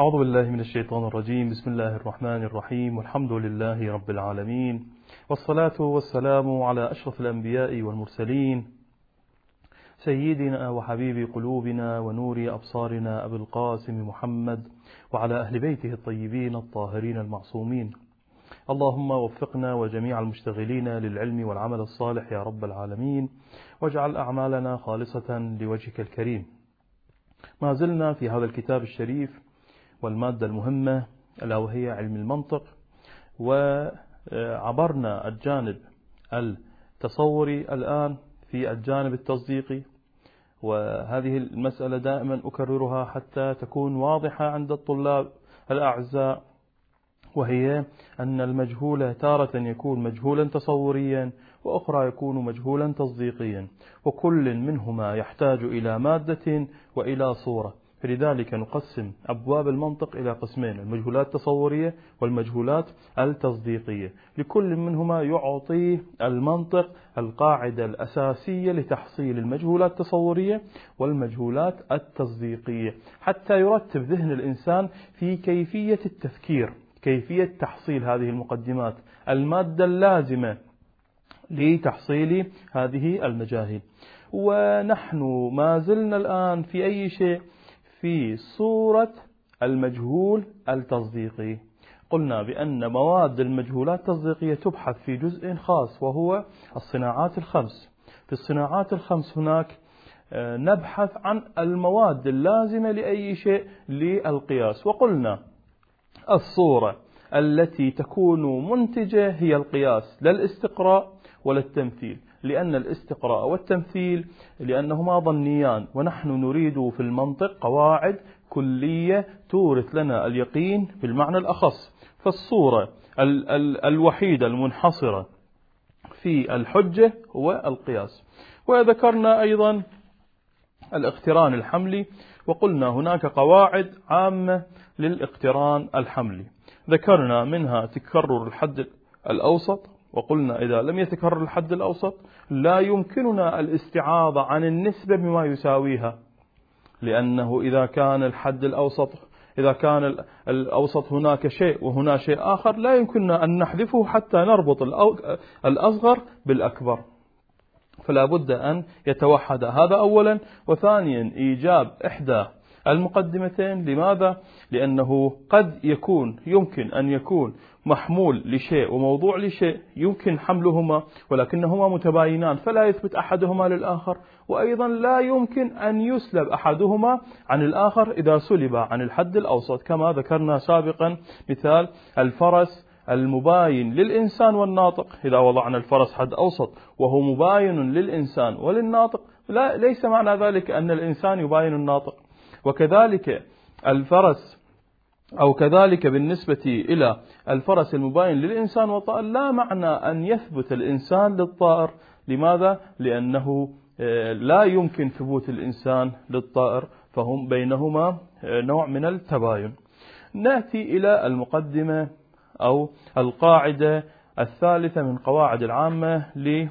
أعوذ بالله من الشيطان الرجيم. بسم الله الرحمن الرحيم، والحمد لله رب العالمين، والصلاة والسلام على أشرف الأنبياء والمرسلين، سيدنا وحبيب قلوبنا ونور أبصارنا أبي القاسم محمد، وعلى أهل بيته الطيبين الطاهرين المعصومين. اللهم وفقنا وجميع المشتغلين للعلم والعمل الصالح يا رب العالمين، واجعل أعمالنا خالصة لوجهك الكريم. ما زلنا في هذا الكتاب الشريف والمادة المهمة ألا وهي علم المنطق، وعبرنا الجانب التصوري الآن في الجانب التصديقي، وهذه المسألة دائما أكررها حتى تكون واضحة عند الطلاب الأعزاء، وهي أن المجهول تارة يكون مجهولا تصوريا، وأخرى يكون مجهولا تصديقيا، وكل منهما يحتاج إلى مادة وإلى صورة. فلذلك نقسم أبواب المنطق إلى قسمين: المجهولات التصورية والمجهولات التصديقية. لكل منهما يعطي المنطق القاعدة الأساسية لتحصيل المجهولات التصورية والمجهولات التصديقية، حتى يرتب ذهن الإنسان في كيفية التفكير، كيفية تحصيل هذه المقدمات، المادة اللازمة لتحصيل هذه المجاهيل. ونحن ما زلنا الآن في أي شيء؟ في صورة المجهول التصديقي. قلنا بأن مواد المجهولات التصديقية تبحث في جزء خاص وهو الصناعات الخمس. في الصناعات الخمس هناك نبحث عن المواد اللازمة لأي شيء للقياس، وقلنا الصورة التي تكون منتجة هي القياس، لا الاستقراء ولا التمثيل، لأن الاستقراء والتمثيل لأنهما ظنيان، ونحن نريد في المنطق قواعد كلية تورث لنا اليقين بالمعنى الأخص. فالصورة الوحيدة المنحصرة في الحجة هو القياس. وذكرنا أيضا الاقتران الحملي، وقلنا هناك قواعد عامة للاقتران الحملي، ذكرنا منها تكرر الحد الأوسط، وقلنا إذا لم يتكرر الحد الأوسط لا يمكننا الاستعاضة عن النسبة بما يساويها، لأنه إذا كان الحد الأوسط، إذا كان الأوسط هناك شيء وهنا شيء آخر، لا يمكننا أن نحذفه حتى نربط الأصغر بالأكبر، فلا بد أن يتوحد هذا أولا. وثانيا إيجاب إحدى المقدمتين. لماذا؟ لأنه قد يمكن أن يكون محمول لشيء وموضوع لشيء، يمكن حملهما ولكنهما متباينان فلا يثبت أحدهما للآخر، وأيضا لا يمكن أن يسلب أحدهما عن الآخر إذا سلب عن الحد الأوسط، كما ذكرنا سابقا مثال الفرس المباين للإنسان والناطق. إذا وضعنا الفرس حد أوسط وهو مباين للإنسان وللناطق، ليس معنى ذلك أن الإنسان يباين الناطق. وكذلك الفرس، أو كذلك بالنسبة إلى الفرس المباين للإنسان والطائر، لا معنى أن يثبت الإنسان للطائر. لماذا؟ لأنه لا يمكن ثبوت الإنسان للطائر، فهم بينهما نوع من التباين. نأتي إلى المقدمة أو القاعدة الثالثة من قواعد العامة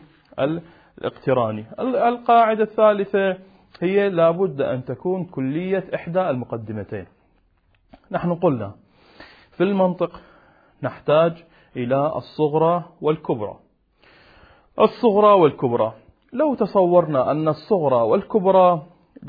للاقتران. القاعدة الثالثة هي لابد أن تكون كلية إحدى المقدمتين. نحن قلنا في المنطق نحتاج إلى الصغرى والكبرى. الصغرى والكبرى، لو تصورنا أن الصغرى والكبرى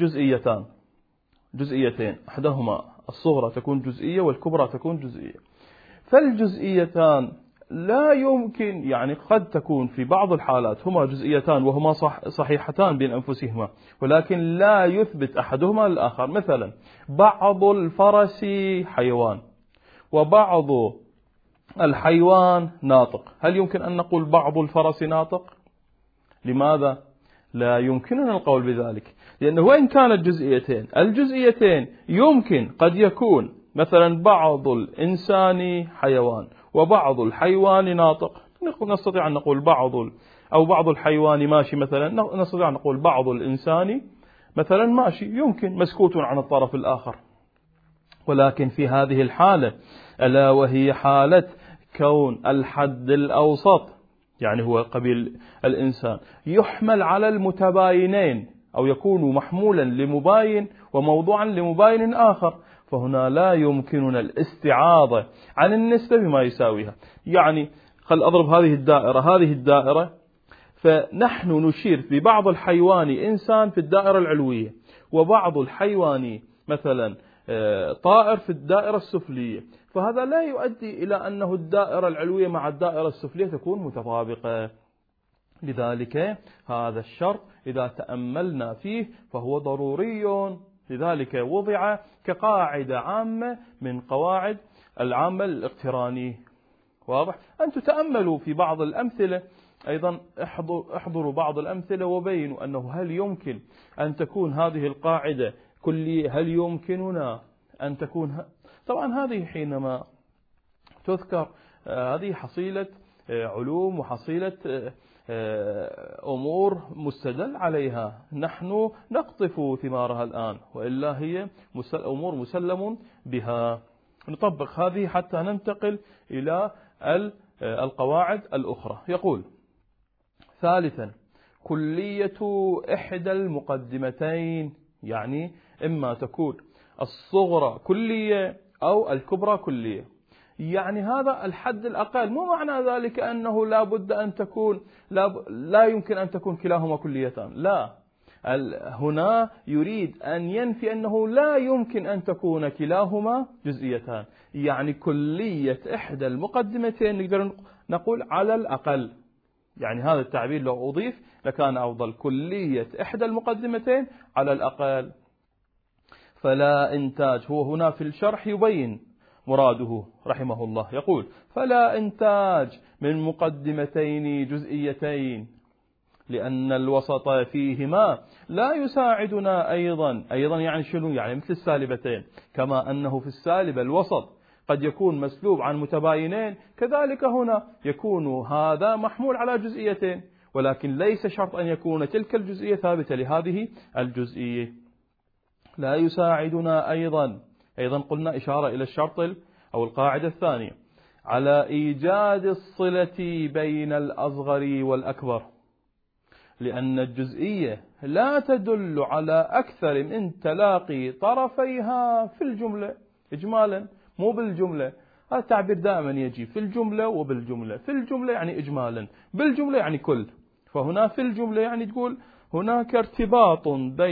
جزئيتين، أحدهما الصغرى تكون جزئية والكبرى تكون جزئية، فالجزئيتان لا يمكن، يعني قد تكون في بعض الحالات هما جزئيتان وهما صحيحتان بين أنفسهما، ولكن لا يثبت أحدهما للآخر. مثلا بعض الفرس حيوان وبعض الحيوان ناطق، هل يمكن أن نقول بعض الفرس ناطق؟ لماذا؟ لا يمكننا القول بذلك، لأنه وإن كانت الجزئيتين يمكن قد يكون مثلا بعض الإنسان حيوان وبعض الحيوان ناطق، نستطيع أن نقول بعض الحيوان ماشي مثلا، نستطيع أن نقول بعض الإنسان مثلا ماشي، يمكن مسكوت عن الطرف الآخر. ولكن في هذه الحالة، ألا وهي حالة كون الحد الأوسط، يعني هو قبيل الإنسان، يحمل على المتباينين أو يكون محمولا لمباين وموضوعا لمباين آخر، فهنا لا يمكننا الاستعاضة عن النسبة بما يساويها. يعني خل أضرب هذه الدائرة، فنحن نشير ببعض الحيواني إنسان في الدائرة العلوية، وبعض الحيواني مثلا طائر في الدائرة السفلية، فهذا لا يؤدي إلى أنه الدائرة العلوية مع الدائرة السفلية تكون متطابقة. لذلك هذا الشرط إذا تأملنا فيه فهو ضروري، لذلك وضع كقاعدة عامة من قواعد العامة الاقتراني. واضح؟ أن تتأملوا في بعض الأمثلة أيضا، احضروا بعض الأمثلة وبينوا أنه هل يمكن أن تكون هذه القاعدة كلية، هل يمكننا أن تكون طبعا هذه حينما تذكر هذه حصيلة علوم وحصيلة أمور مستدل عليها، نحن نقطف ثمارها الآن، وإلا هي أمور مسلم بها. نطبق هذه حتى ننتقل إلى القواعد الأخرى. يقول: ثالثا، كلية إحدى المقدمتين، يعني إما تكون الصغرى كلية أو الكبرى كلية. يعني هذا الحد الأقل، مو معنى ذلك أنه لا بد أن تكون لا يمكن أن تكون كلاهما كليتان، لا، هنا يريد أن ينفي أنه لا يمكن أن تكون كلاهما جزئيتان. يعني كلية إحدى المقدمتين نقدر نقول على الأقل، يعني هذا التعبير لو أضيف لكان أفضل، كلية إحدى المقدمتين على الأقل. فلا إنتاج، هو هنا في الشرح يبين مراده رحمه الله، يقول: فلا إنتاج من مقدمتين جزئيتين، لأن الوسط فيهما لا يساعدنا أيضا يعني شنو؟ يعني مثل السالبتين، كما أنه في السالبة الوسط قد يكون مسلوب عن متباينين، كذلك هنا يكون هذا محمول على جزئيتين، ولكن ليس شرط أن يكون تلك الجزئية ثابتة لهذه الجزئية. لا يساعدنا أيضا قلنا إشارة إلى الشرط أو القاعدة الثانية على إيجاد الصلة بين الأصغر والأكبر، لأن الجزئية لا تدل على أكثر من تلاقي طرفيها في الجملة إجمالا، مو بالجملة. هذا التعبير دائما يجي في الجملة وبالجملة، في الجملة يعني إجمالا، بالجملة يعني كل. فهنا في الجملة يعني تقول هناك ارتباط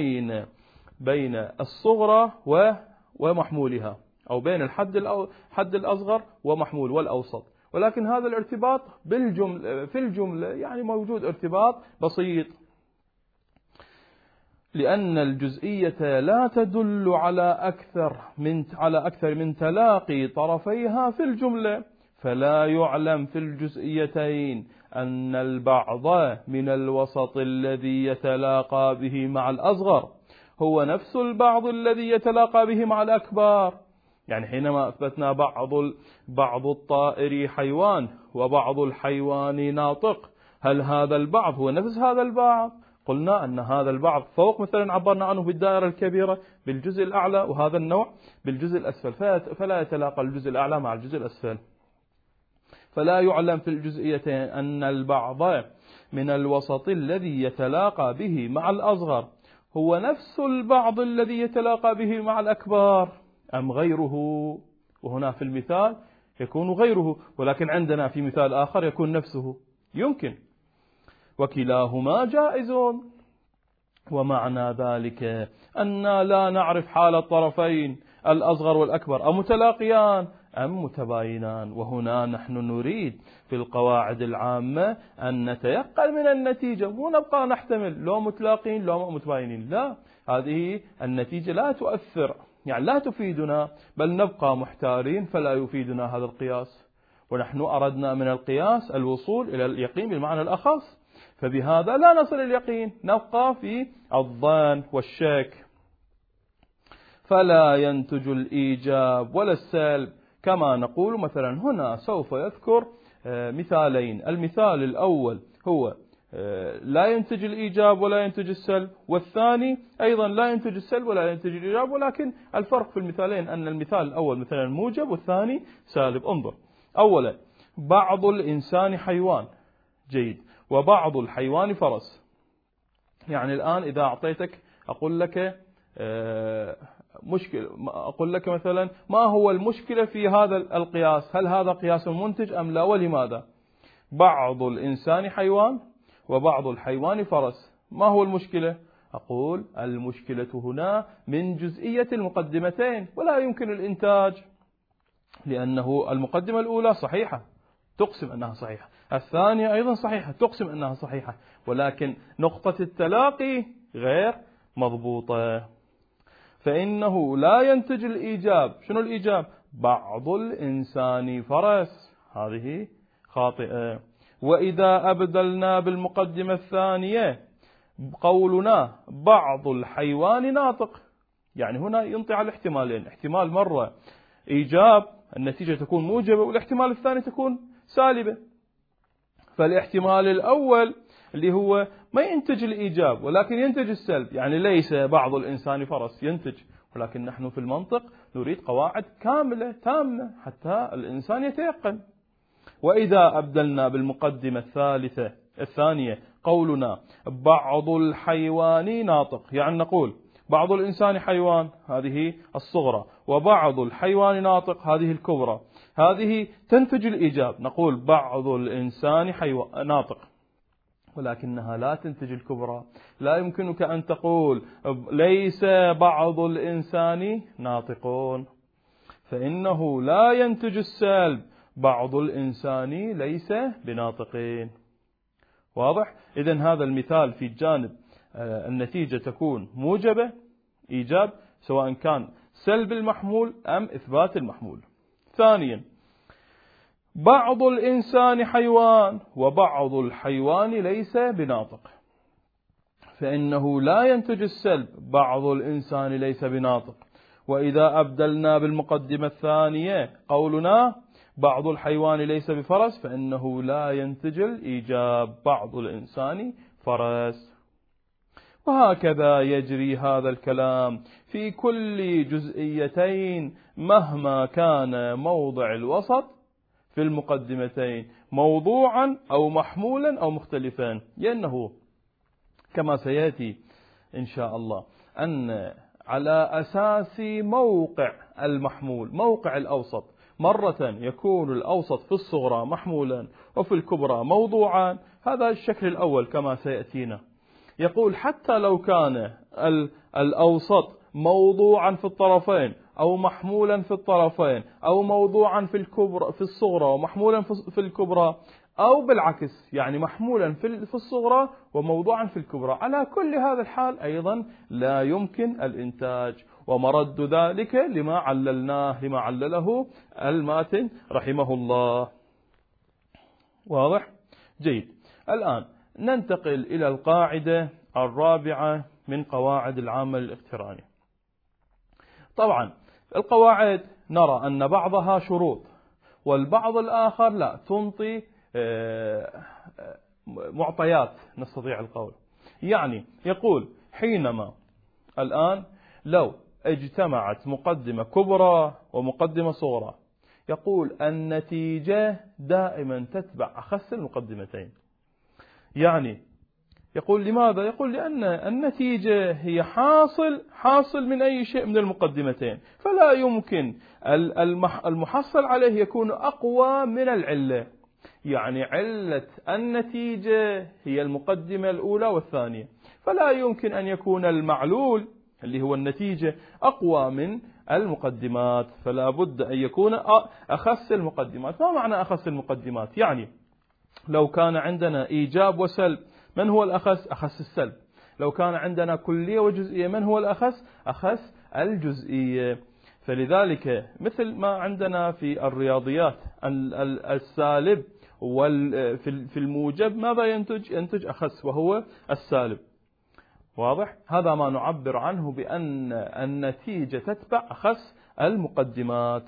بين الصغرى ومحمولها، أو بين الحد الأصغر ومحمول والأوسط، ولكن هذا الارتباط في الجملة يعني موجود ارتباط بسيط، لأن الجزئية لا تدل على أكثر من تلاقي طرفيها في الجملة، فلا يعلم في الجزئيتين أن البعض من الوسط الذي يتلاقى به مع الأصغر هو نفس البعض الذي يتلاقى به مع الأكبر. يعني حينما أثبتنا بعض الطائر حيوان وبعض الحيوان ناطق، هل هذا البعض هو نفس هذا البعض؟ قلنا أن هذا البعض فوق، مثلا عبرنا عنه بالدائرة الكبيرة بالجزء الأعلى، وهذا النوع بالجزء الأسفل، فلا يتلاقى الجزء الأعلى مع الجزء الأسفل. فلا يعلم في الجزئيتين أن البعض من الوسط الذي يتلاقى به مع الأصغر هو نفس البعض الذي يتلاقى به مع الأكبر أم غيره. وهنا في المثال يكون غيره، ولكن عندنا في مثال آخر يكون نفسه، يمكن، وكلاهما جائز. ومعنى ذلك أن لا نعرف حال الطرفين الأصغر والأكبر أمتلاقيان أم متباينان. وهنا نحن نريد في القواعد العامة أن نتيقن من النتيجة، مو نبقى نحتمل لو متلاقين لو متباينين، لا، هذه النتيجة لا تؤثر، يعني لا تفيدنا، بل نبقى محتارين، فلا يفيدنا هذا القياس. ونحن أردنا من القياس الوصول إلى اليقين بالمعنى الأخص، فبهذا لا نصل اليقين، نبقى في الظن والشك. فلا ينتج الإيجاب ولا السلب، كما نقول مثلا هنا سوف يذكر مثالين. المثال الأول هو لا ينتج الإيجاب ولا ينتج السلب، والثاني أيضا لا ينتج السلب ولا ينتج الإيجاب، ولكن الفرق في المثالين أن المثال الأول مثلا موجب والثاني سالب. انظر، أولا بعض الإنسان حيوان، جيد، وبعض الحيوان فرس. يعني الآن إذا أعطيتك أقول لك مشكلة، أقول لك مثلا ما هو المشكلة في هذا القياس، هل هذا قياس منتج أم لا، ولماذا؟ بعض الإنسان حيوان وبعض الحيوان فرس، ما هو المشكلة؟ أقول المشكلة هنا من جزئية المقدمتين، ولا يمكن الإنتاج، لأنه المقدمة الأولى صحيحة تقسم أنها صحيحة، الثانية أيضا صحيحة تقسم أنها صحيحة، ولكن نقطة التلاقي غير مضبوطة، فإنه لا ينتج الإيجاب. شنو الإيجاب؟ بعض الإنسان فرس، هذه خاطئة. وإذا أبدلنا بالمقدمة الثانية قولنا بعض الحيوان ناطق، يعني هنا ينطي على الاحتمالين، احتمال مرة إيجاب النتيجة تكون موجبة، والاحتمال الثاني تكون سالبة. فالاحتمال الأول اللي هو ما ينتج الإيجاب ولكن ينتج السلب، يعني ليس بعض الإنسان فرس ينتج، ولكن نحن في المنطق نريد قواعد كاملة تامة حتى الإنسان يتيقن. وإذا أبدلنا بالمقدمة الثانية قولنا بعض الحيوان ناطق، يعني نقول بعض الإنسان حيوان، هذه الصغرى، وبعض الحيوان ناطق، هذه الكبرى، هذه تنتج الإيجاب، نقول بعض الإنسان ناطق، ولكنها لا تنتج الكبرى. لا يمكنك أن تقول ليس بعض الإنسان ناطقون، فإنه لا ينتج السلب، بعض الإنسان ليس بناطقين. واضح؟ إذن هذا المثال في جانب النتيجة تكون موجبة إيجاب، سواء كان سلب المحمول أم إثبات المحمول. ثانيا، بعض الإنسان حيوان وبعض الحيوان ليس بناطق، فإنه لا ينتج السلب، بعض الإنسان ليس بناطق. وإذا أبدلنا بالمقدمة الثانية قولنا بعض الحيوان ليس بفرس، فإنه لا ينتج الإيجاب، بعض الإنسان فرس. وهكذا يجري هذا الكلام في كل جزئيتين مهما كان موضع الوسط في المقدمتين موضوعا أو محمولا أو مختلفا، لأنه كما سيأتي إن شاء الله أن على أساس موقع المحمول، موقع الأوسط، مرة يكون الأوسط في الصغرى محمولا وفي الكبرى موضوعا، هذا الشكل الأول كما سيأتينا. يقول حتى لو كان الأوسط موضوعا في الطرفين أو محمولا في الطرفين، أو موضوعا في الصغرى ومحمولا في الكبرى، أو بالعكس يعني محمولا في الصغرى وموضوعا في الكبرى، على كل هذا الحال أيضا لا يمكن الإنتاج، ومرد ذلك لما علله الماتن رحمه الله. واضح؟ جيد. الآن ننتقل إلى القاعدة الرابعة من قواعد العامل الاقتراني. طبعا القواعد نرى أن بعضها شروط والبعض الآخر لا، تنطي معطيات نستطيع القول. يعني يقول حينما الآن لو اجتمعت مقدمة كبرى ومقدمة صغرى، يقول النتيجة دائما تتبع أخس المقدمتين. يعني يقول لماذا؟ يقول لأن النتيجة هي حاصل من أي شيء من المقدمتين، فلا يمكن المحصل عليه يكون أقوى من العلة. يعني علة النتيجة هي المقدمة الأولى والثانية، فلا يمكن أن يكون المعلول اللي هو النتيجة أقوى من المقدمات، فلا بد أن يكون أخس المقدمات. ما معنى أخس المقدمات؟ يعني لو كان عندنا إيجاب وسلب، من هو الأخس؟ أخس السلب. لو كان عندنا كلية وجزئية، من هو الأخس؟ أخس الجزئية. فلذلك مثل ما عندنا في الرياضيات السالب في الموجب ماذا ينتج أخس وهو السالب. واضح؟ هذا ما نعبر عنه بأن النتيجة تتبع أخس المقدمات.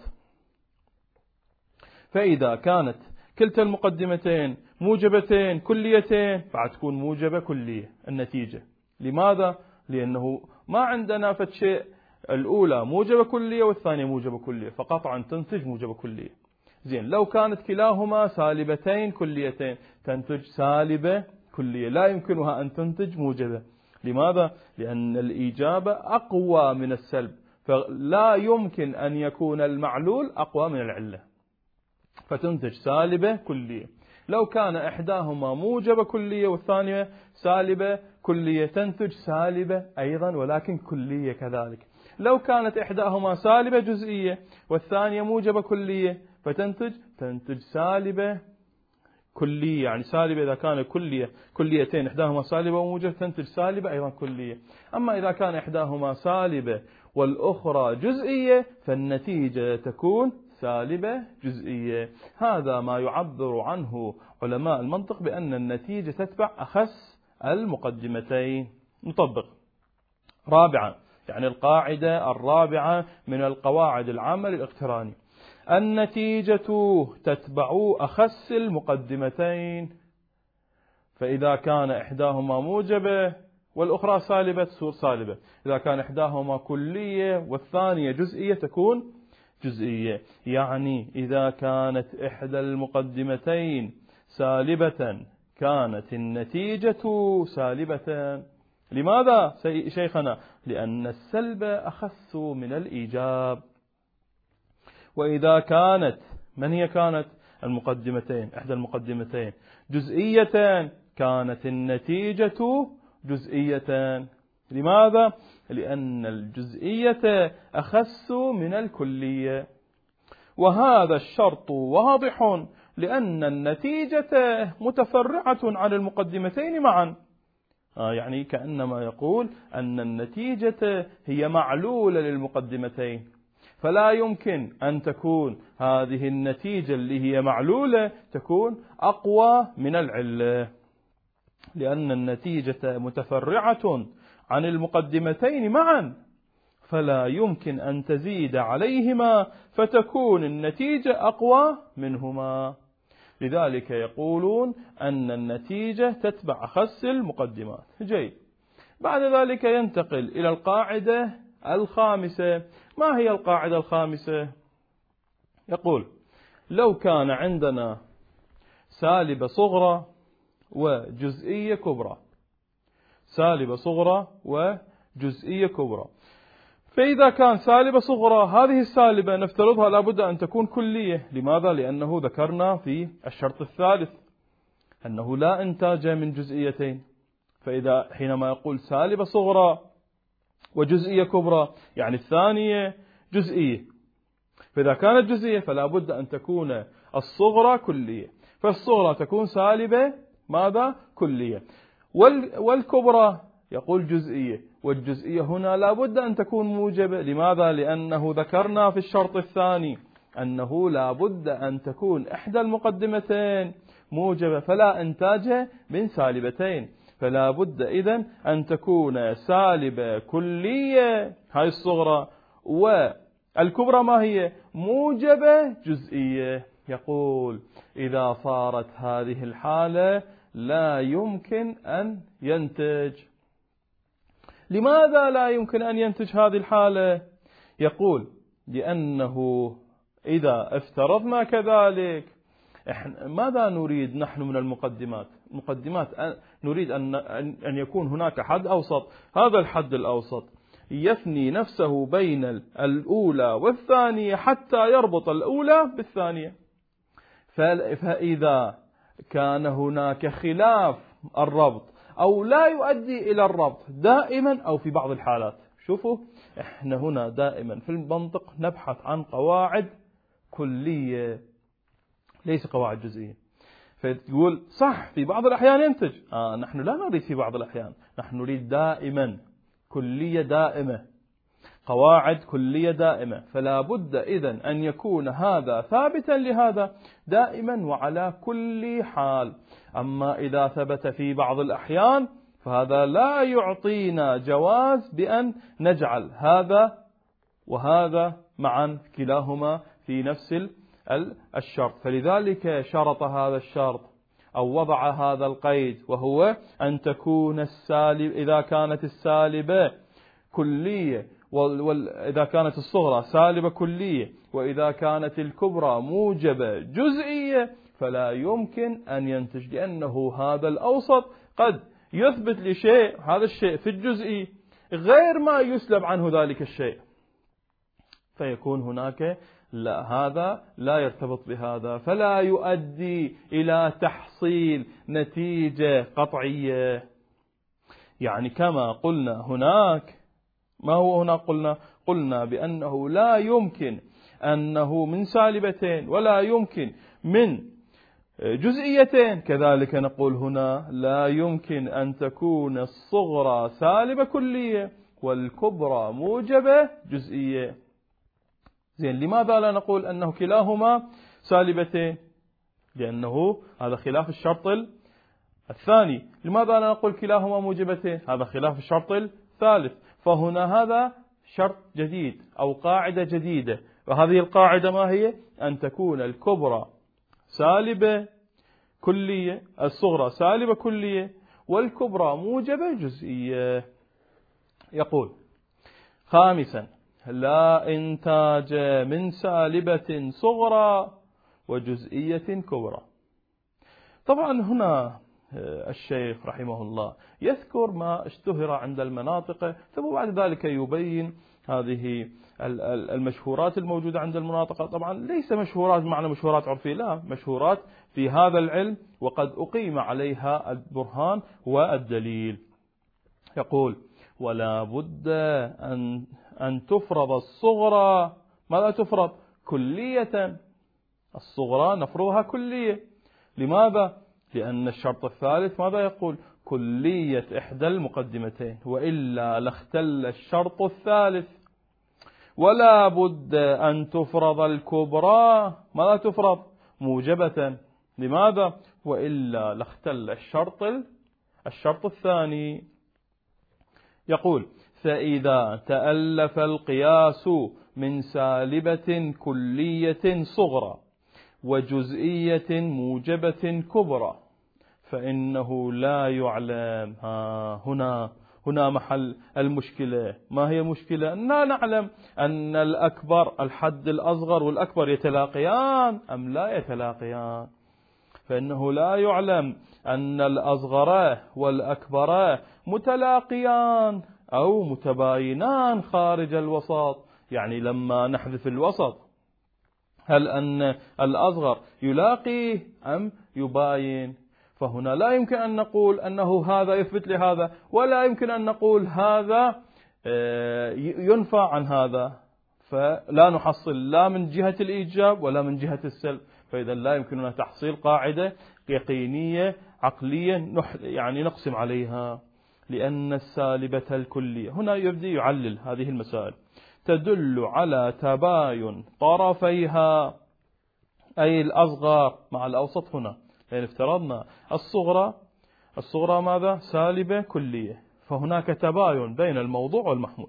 فإذا كانت كلتا المقدمتين موجبتين كليتين فتكون موجبة كلية النتيجة. لماذا؟ لأنه ما عندنا شيء الأولى موجبة كلية والثانية موجبة كلية، فقطعا تنتج موجبة كلية. زين، لو كانت كلاهما سالبتين كليتين تنتج سالبة كلية، لا يمكنها أن تنتج موجبة. لماذا؟ لأن الإيجاب أقوى من السلب، فلا يمكن أن يكون المعلول أقوى من العلة، فتنتج سالبة كلية. لو كان إحداهما موجبة كلية والثانية سالبة كلية تنتج سالبة أيضا ولكن كلية كذلك. لو كانت إحداهما سالبة جزئية والثانية موجبة كلية فتنتج سالبة كلية، يعني سالبة إذا كان كليتين إحداهما سالبة وموجبة تنتج سالبة أيضا كلية. أما إذا كان إحداهما سالبة والأخرى جزئية فالنتيجة تكون سالبة جزئية. هذا ما يعبر عنه علماء المنطق بأن النتيجة تتبع أخس المقدمتين. نطبق. رابعا، يعني القاعدة الرابعة من القواعد العامة للاقتران: النتيجة تتبع أخس المقدمتين. فإذا كان إحداهما موجبة والأخرى سالبة تصير سالبة، إذا كان إحداهما كلية والثانية جزئية تكون جزئية. يعني إذا كانت إحدى المقدمتين سالبة كانت النتيجة سالبة. لماذا شيخنا؟ لأن السلب أخس من الإيجاب. وإذا كانت، من هي كانت المقدمتين؟ إحدى المقدمتين جزئية كانت النتيجة جزئية. لماذا؟ لأن الجزئية أخس من الكلية. وهذا الشرط واضح لأن النتيجة متفرعة عن المقدمتين معا. يعني كأنما يقول أن النتيجة هي معلولة للمقدمتين، فلا يمكن أن تكون هذه النتيجة اللي هي معلولة تكون أقوى من العلة، لأن النتيجة متفرعة عن المقدمتين معا، فلا يمكن أن تزيد عليهما فتكون النتيجة أقوى منهما. لذلك يقولون أن النتيجة تتبع أخس المقدمات. جيد. بعد ذلك ينتقل إلى القاعدة الخامسة. ما هي القاعدة الخامسة؟ يقول: لو كان عندنا سالبة صغرى وجزئية كبرى، سالبة صغرى وجزئية كبرى، فإذا كان سالبة صغرى هذه السالبة نفترضها لابد أن تكون كلية. لماذا؟ لأنه ذكرنا في الشرط الثالث أنه لا إنتاج من جزئيتين. فإذا حينما يقول سالبة صغرى وجزئية كبرى يعني الثانية جزئية، فإذا كانت جزئية فلا بد أن تكون الصغرى كلية، فالصغرى تكون سالبة ماذا؟ كلية. والكبرى يقول جزئية، والجزئية هنا لا بد أن تكون موجبة. لماذا؟ لأنه ذكرنا في الشرط الثاني أنه لا بد أن تكون إحدى المقدمتين موجبة، فلا إنتاج من سالبتين، فلا بد إذن أن تكون سالبة كلية هاي الصغرى، والكبرى ما هي؟ موجبة جزئية. يقول: إذا صارت هذه الحالة لا يمكن أن ينتج. لماذا لا يمكن أن ينتج هذه الحالة؟ يقول: لأنه إذا افترضنا كذلك، ماذا نريد نحن من المقدمات؟ نريد أن يكون هناك حد أوسط. هذا الحد الأوسط يثني نفسه بين الأولى والثانية حتى يربط الأولى بالثانية. فإذا كان هناك خلاف الربط أو لا يؤدي إلى الربط دائما أو في بعض الحالات، شوفوا احنا هنا دائما في المنطق نبحث عن قواعد كلية ليس قواعد جزئية. فتقول صح في بعض الأحيان ينتج، نحن لا نريد في بعض الأحيان، نحن نريد دائما كلية دائمة، قواعد كلية دائمة. فلا بد إذن أن يكون هذا ثابتا لهذا دائما وعلى كل حال. أما إذا ثبت في بعض الأحيان فهذا لا يعطينا جواز بأن نجعل هذا وهذا معا كلاهما في نفس الشرط. فلذلك شرط هذا الشرط أو وضع هذا القيد، وهو أن تكون السالب إذا كانت السالبة كلية، وإذا كانت الصغرى سالبة كلية، وإذا كانت الكبرى موجبة جزئية، فلا يمكن أن ينتج، لأنه هذا الأوسط قد يثبت لي شيء، هذا الشيء في الجزئي غير ما يسلب عنه ذلك الشيء، فيكون هناك لا، هذا لا يرتبط بهذا، فلا يؤدي إلى تحصيل نتيجة قطعية. يعني كما قلنا هناك، ما هو هنا قلنا بأنه لا يمكن أنه من سالبتين ولا يمكن من جزئيتين، كذلك نقول هنا لا يمكن أن تكون الصغرى سالبة كلية والكبرى موجبة جزئية. زين، لماذا لا نقول أنه كلاهما سالبتين؟ لأنه هذا خلاف الشرط الثاني. لماذا لا نقول كلاهما موجبتين؟ هذا خلاف الشرط الثالث. فهنا هذا شرط جديد أو قاعدة جديدة، وهذه القاعدة ما هي؟ أن تكون الكبرى سالبة كلية، الصغرى سالبة كلية، والكبرى موجبة جزئية. يقول خامسا: لا إنتاج من سالبة صغرى وجزئية كبرى. طبعا هنا الشيخ رحمه الله يذكر ما اشتهر عند المناطق، ثم بعد ذلك يبين هذه المشهورات الموجودة عند المناطق. طبعا ليس مشهورات معنى مشهورات عرفية، لا، مشهورات في هذا العلم وقد أقيم عليها البرهان والدليل. يقول: ولا بد أن تفرض الصغرى. ماذا تفرض؟ كلية. الصغرى نفرضها كلية. لماذا؟ لأن الشرط الثالث ماذا يقول؟ كلية إحدى المقدمتين، وإلا لاختل الشرط الثالث. ولا بد أن تفرض الكبرى. ماذا تفرض؟ موجبة. لماذا؟ وإلا لاختل الشرط الثاني. يقول: فإذا تألف القياس من سالبة كلية صغرى وجزئية موجبة كبرى فإنه لا يعلم. هنا محل المشكلة. ما هي المشكلة؟ أننا نعلم أن الأكبر، الحد الأصغر والأكبر يتلاقيان أم لا يتلاقيان، فإنه لا يعلم أن الأصغر والأكبر متلاقيان أو متباينان خارج الوسط. يعني لما نحذف الوسط، هل أن الأصغر يلاقيه أم يباين؟ فهنا لا يمكن أن نقول أنه هذا يثبت لهذا، ولا يمكن أن نقول هذا ينفى عن هذا، فلا نحصل لا من جهة الإيجاب ولا من جهة السلب. فإذا لا يمكننا تحصيل قاعدة يقينية عقلية يعني نقسم عليها، لأن السالبة الكلية هنا يبدأ يعلل هذه المسائل تدل على تباين طرفيها، أي الأصغر مع الأوسط. هنا يعني افترضنا الصغرى ماذا؟ سالبة كلية، فهناك تباين بين الموضوع والمحمول.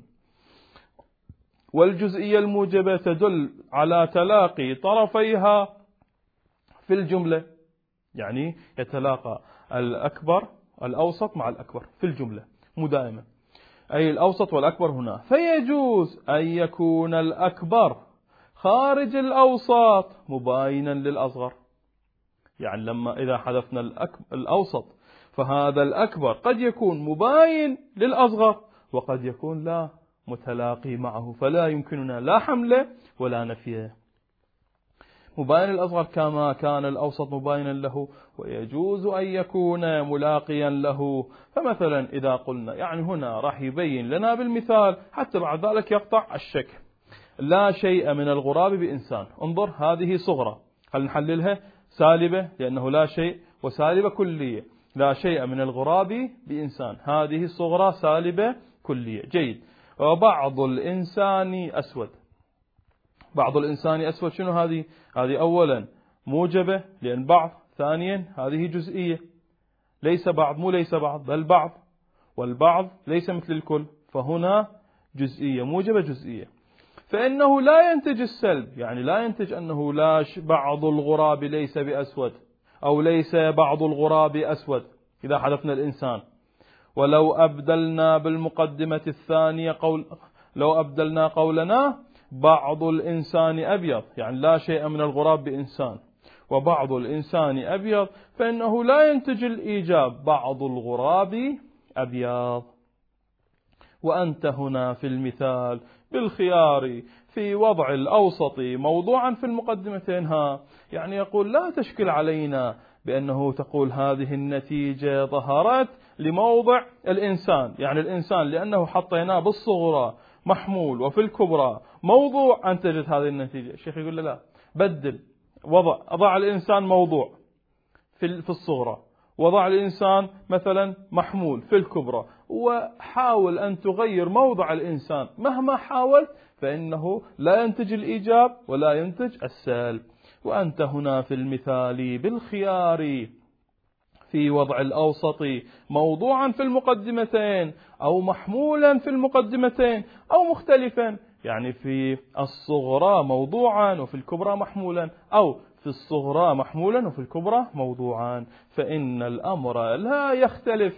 والجزئية الموجبة تدل على تلاقي طرفيها في الجملة، يعني يتلاقى الأكبر الأوسط مع الأكبر في الجملة مدائما، أي الأوسط والأكبر هنا. فيجوز أن يكون الأكبر خارج الأوسط مباينا للأصغر. يعني لما إذا حذفنا الأوسط فهذا الأكبر قد يكون مباين للأصغر وقد يكون لا، متلاقي معه، فلا يمكننا لا حمله ولا نفيه. مباين للأصغر كما كان الأوسط مباينا له، ويجوز أن يكون ملاقيا له. فمثلا إذا قلنا، يعني هنا راح يبين لنا بالمثال حتى بعد ذلك يقطع الشك: لا شيء من الغراب بإنسان. انظر، هذه صغرى، هل نحللها؟ سالبة لأنه لا شيء، وسالبة كلية. لا شيء من الغراب بإنسان، هذه صغرى سالبة كلية. جيد. وبعض الإنسان أسود. بعض الإنسان أسود، شنو هذه؟ هذه أولا موجبة لأن بعض، ثانيا هذه جزئية، ليس بعض، مو ليس بعض بل بعض، والبعض ليس مثل الكل، فهنا جزئية موجبة جزئية. فإنه لا ينتج السلب، يعني لا ينتج أنه لا بعض الغراب ليس بأسود أو ليس بعض الغراب أسود إذا حذفنا الإنسان. ولو أبدلنا بالمقدمة الثانية لو أبدلنا قولنا بعض الإنسان أبيض، يعني لا شيء من الغراب بإنسان، وبعض الإنسان أبيض فإنه لا ينتج الإيجاب. بعض الغراب أبيض. وأنت هنا في المثال بالخيار في وضع الأوسط موضوعا في المقدمتين يعني يقول لا تشكل علينا بأنه تقول هذه النتيجة ظهرت لموضع الإنسان، يعني الإنسان لأنه حطيناه بالصغرى محمول وفي الكبرى موضوع أنتجت هذه النتيجة. الشيخ يقول لا، بدل، أضع الإنسان موضوع في الصغرى، وضع الإنسان مثلا محمول في الكبرى، وحاول أن تغير موضع الإنسان مهما حاولت فإنه لا ينتج الإيجاب ولا ينتج السلب. وأنت هنا في المثال بالخيار في وضع الأوسط موضوعا في المقدمتين أو محمولا في المقدمتين أو مختلفا، يعني في الصغرى موضوعا وفي الكبرى محمولا، أو في الصغرى محمولا وفي الكبرى موضوعا، فإن الأمر لا يختلف.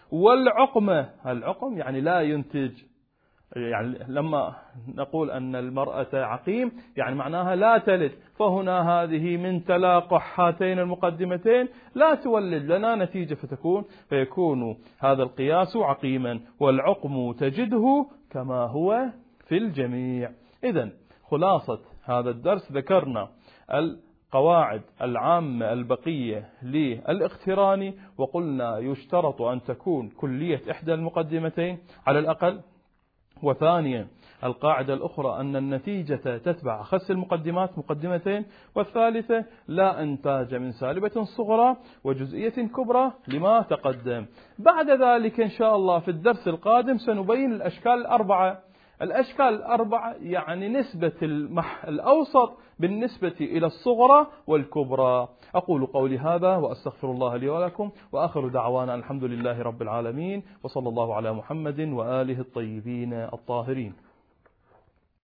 العقم يعني لا ينتج، يعني لما نقول أن المرأة عقيم يعني معناها لا تلد، فهنا هذه من تلاقح هاتين المقدمتين لا تولد لنا نتيجة فيكون هذا القياس عقيما، والعقم تجده كما هو في الجميع. إذن خلاصة هذا الدرس ذكرنا القواعد العامة البقية للاقتران، وقلنا يشترط أن تكون كلية إحدى المقدمتين على الأقل. وثانيا القاعدة الأخرى أن النتيجة تتبع أخس المقدمات مقدمتين. والثالثة لا إنتاج من سالبة صغرى وجزئية كبرى لما تقدم. بعد ذلك إن شاء الله في الدرس القادم سنبين الأشكال الأربعة، يعني نسبة الأوسط بالنسبة إلى الصغرى والكبرى. أقول قولي هذا وأستغفر الله لي ولكم، وآخر دعوانا الحمد لله رب العالمين، وصلى الله على محمد وآله الطيبين الطاهرين.